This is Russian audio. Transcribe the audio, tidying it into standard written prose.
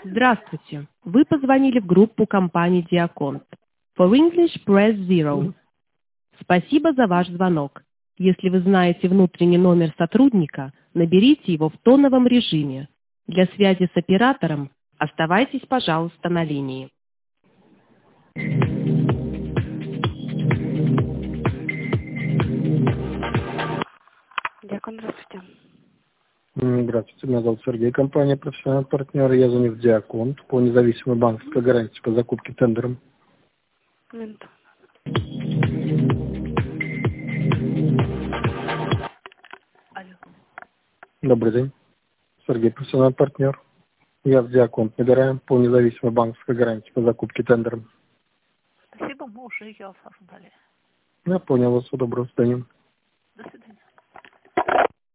Здравствуйте. Вы позвонили в группу компании Диаконт. For English, press 0. Спасибо за ваш звонок. Если вы знаете внутренний номер сотрудника, наберите его в тоновом режиме. Для связи с оператором оставайтесь, пожалуйста, на линии. Диакон, здравствуйте. Здравствуйте, меня зовут Сергей, компания «Профессиональный партнер». Я звоню в Диаконт по независимой банковской гарантии по закупке тендером. Момент. Алло. Добрый день. Сергей, профессиональный партнер. Я в Диаконт набираем по независимой банковской гарантии по закупке тендером. Спасибо, мы уже ее оформляли. Я понял вас. Доброго свидания. До свидания.